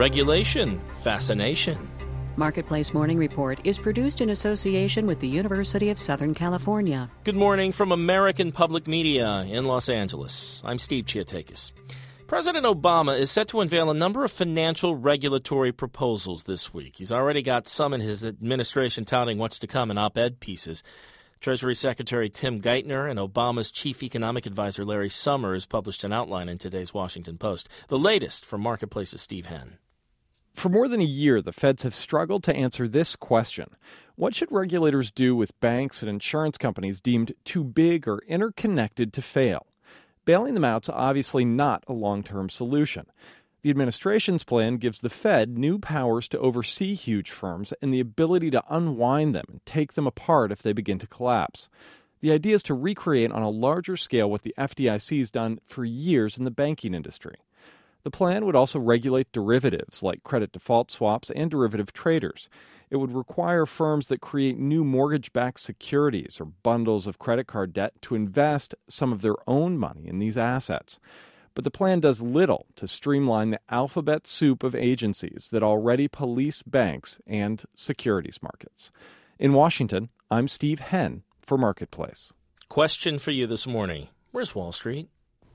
regulation, fascination. Marketplace Morning Report is produced in association with the University of Southern California. Good morning from American Public Media in Los Angeles. I'm Steve Chiatakis. President Obama is set to unveil a number of financial regulatory proposals this week. He's already got some in his administration touting what's to come in op-ed pieces. Treasury Secretary Tim Geithner and Obama's chief economic advisor Larry Summers published an outline in today's Washington Post. The latest from Marketplace's Steve Henn. For more than a year, the feds have struggled to answer this question. What should regulators do with banks and insurance companies deemed too big or interconnected to fail? Bailing them out's obviously not a long-term solution. The administration's plan gives the Fed new powers to oversee huge firms and the ability to unwind them and take them apart if they begin to collapse. The idea is to recreate on a larger scale what the FDIC's done for years in the banking industry. The plan would also regulate derivatives like credit default swaps and derivative traders. It would require firms that create new mortgage-backed securities or bundles of credit card debt to invest some of their own money in these assets. But the plan does little to streamline the alphabet soup of agencies that already police banks and securities markets. In Washington, I'm Steve Henn for Marketplace. Question for you this morning. Where's Wall Street?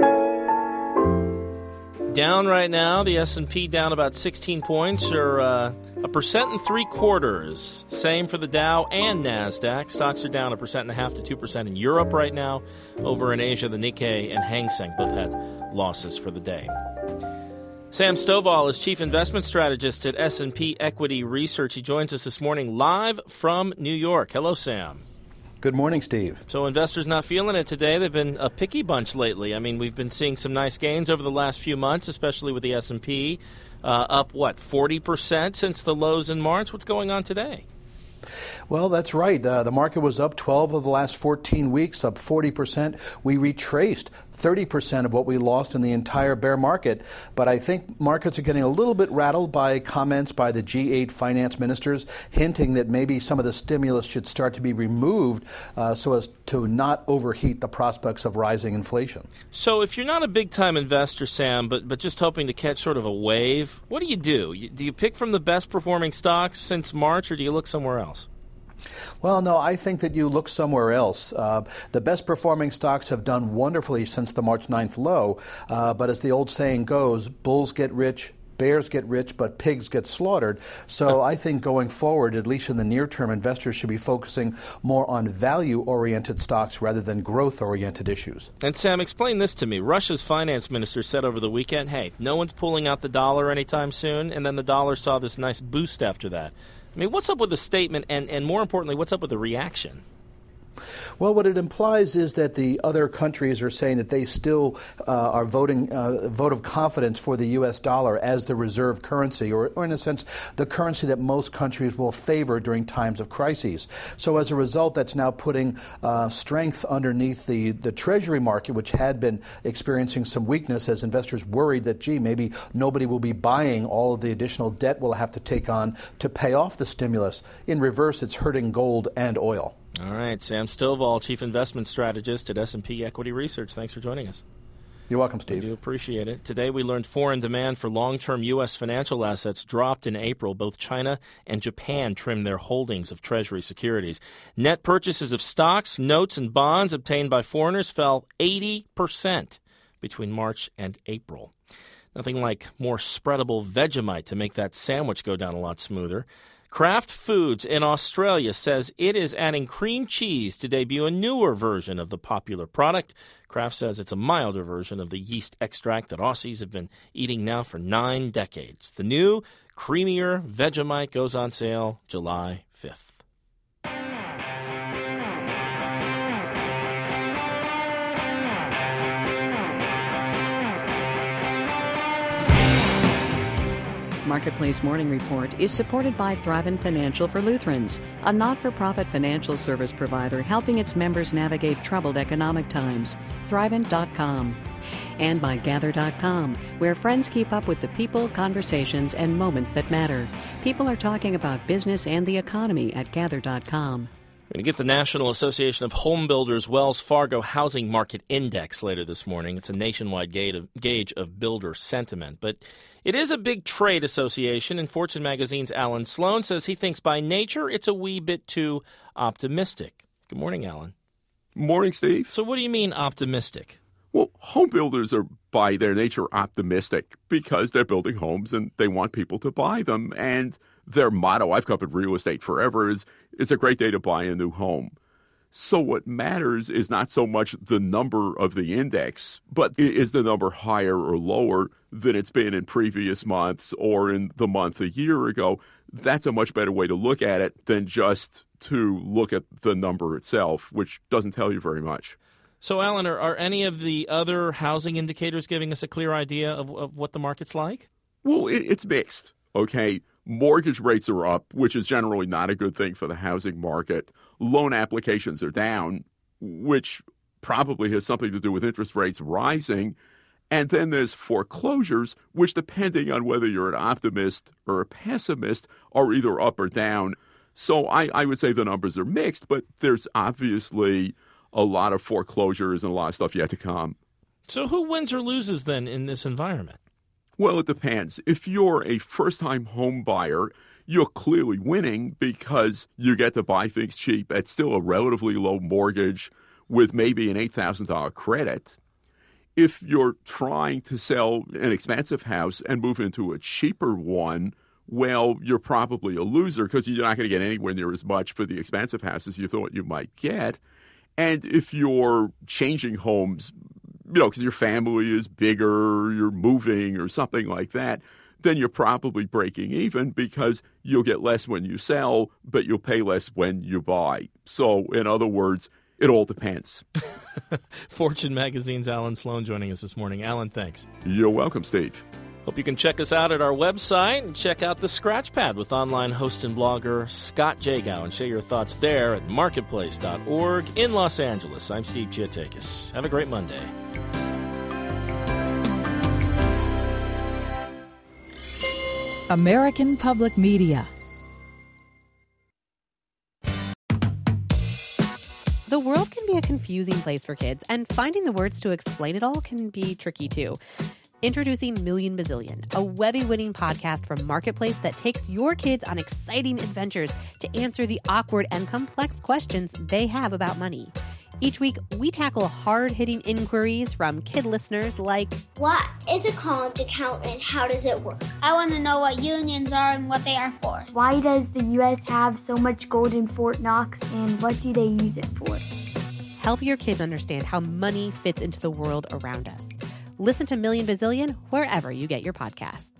Down right now, the S&P down about 16 points, or 1.75%. Same for the Dow and NASDAQ. Stocks are down 1.5% to 2% in Europe right now. Over in Asia, the Nikkei and Hang Seng both had losses for the day. Sam Stovall is Chief Investment Strategist at S&P Equity Research. He joins us this morning live from New York. Hello, Sam. Good morning, Steve. So investors not feeling it today. They've been a picky bunch lately. I mean, we've been seeing some nice gains over the last few months, especially with the S&P up, 40% since the lows in March. What's going on today? Well, that's right. The market was up 12 of the last 14 weeks, up 40%. We retraced 30% of what we lost in the entire bear market. But I think markets are getting a little bit rattled by comments by the G8 finance ministers hinting that maybe some of the stimulus should start to be removed so as to not overheat the prospects of rising inflation. So if you're not a big-time investor, Sam, but just hoping to catch sort of a wave, what do? Do you pick from the best-performing stocks since March, or do you look somewhere else? Well, no, I think that you look somewhere else. The best-performing stocks have done wonderfully since the March 9th low, but as the old saying goes, bulls get rich, bears get rich, but pigs get slaughtered. So I think going forward, at least in the near term, investors should be focusing more on value-oriented stocks rather than growth-oriented issues. And Sam, explain this to me. Russia's finance minister said over the weekend, hey, no one's pulling out the dollar anytime soon, and then the dollar saw this nice boost after that. I mean, what's up with the statement, and more importantly, what's up with the reaction? Well, what it implies is that the other countries are saying that they still are voting vote of confidence for the U.S. dollar as the reserve currency, or in a sense, the currency that most countries will favor during times of crises. So as a result, that's now putting strength underneath the Treasury market, which had been experiencing some weakness as investors worried that, gee, maybe nobody will be buying all of the additional debt we'll have to take on to pay off the stimulus. In reverse, it's hurting gold and oil. All right, Sam Stovall, Chief Investment Strategist at S&P Equity Research. Thanks for joining us. You're welcome, Steve. I do appreciate it. Today we learned foreign demand for long-term U.S. financial assets dropped in April. Both China and Japan trimmed their holdings of Treasury securities. Net purchases of stocks, notes, and bonds obtained by foreigners fell 80% between March and April. Nothing like more spreadable Vegemite to make that sandwich go down a lot smoother. Kraft Foods in Australia says it is adding cream cheese to debut a newer version of the popular product. Kraft says it's a milder version of the yeast extract that Aussies have been eating now for 9 decades. The new, creamier Vegemite goes on sale July 5th. Marketplace Morning Report is supported by Thrivent Financial for Lutherans, a not-for-profit financial service provider helping its members navigate troubled economic times. Thrivent.com. And by Gather.com, where friends keep up with the people, conversations, and moments that matter. People are talking about business and the economy at Gather.com. We're going to get the National Association of Home Builders Wells Fargo Housing Market Index later this morning. It's a nationwide gauge of builder sentiment. But it is a big trade association, and Fortune magazine's Alan Sloan says he thinks by nature it's a wee bit too optimistic. Good morning, Alan. Morning, Steve. So what do you mean optimistic? Well, home builders are by their nature optimistic because they're building homes and they want people to buy them. And their motto, I've covered real estate forever, is it's a great day to buy a new home. So what matters is not so much the number of the index, but is the number higher or lower than it's been in previous months or in the month a year ago. That's a much better way to look at it than just to look at the number itself, which doesn't tell you very much. So, Alan, are any of the other housing indicators giving us a clear idea of what the market's like? Well, it's mixed, okay? Mortgage rates are up, which is generally not a good thing for the housing market. Loan applications are down, which probably has something to do with interest rates rising. And then there's foreclosures, which, depending on whether you're an optimist or a pessimist, are either up or down. So I would say the numbers are mixed, but there's obviously a lot of foreclosures and a lot of stuff yet to come. So who wins or loses then in this environment? Well, it depends. If you're a first-time home buyer, you're clearly winning because you get to buy things cheap at still a relatively low mortgage with maybe an $8,000 credit. If you're trying to sell an expensive house and move into a cheaper one, well, you're probably a loser because you're not going to get anywhere near as much for the expensive houses you thought you might get. And if you're changing homes, because your family is bigger, you're moving or something like that, then you're probably breaking even because you'll get less when you sell, but you'll pay less when you buy. So, in other words, it all depends. Fortune magazine's Alan Sloan joining us this morning. Alan, thanks. You're welcome, Steve. Hope you can check us out at our website and check out the Scratchpad with online host and blogger Scott Jagow and share your thoughts there at marketplace.org in Los Angeles. I'm Steve Giatakis. Have a great Monday. American Public Media. The world can be a confusing place for kids, and finding the words to explain it all can be tricky too. Introducing Million Bazillion, a Webby-winning podcast from Marketplace that takes your kids on exciting adventures to answer the awkward and complex questions they have about money. Each week, we tackle hard-hitting inquiries from kid listeners like, what is a college account and how does it work? I want to know what unions are and what they are for. Why does the U.S. have so much gold in Fort Knox and what do they use it for? Help your kids understand how money fits into the world around us. Listen to Million Bazillion wherever you get your podcasts.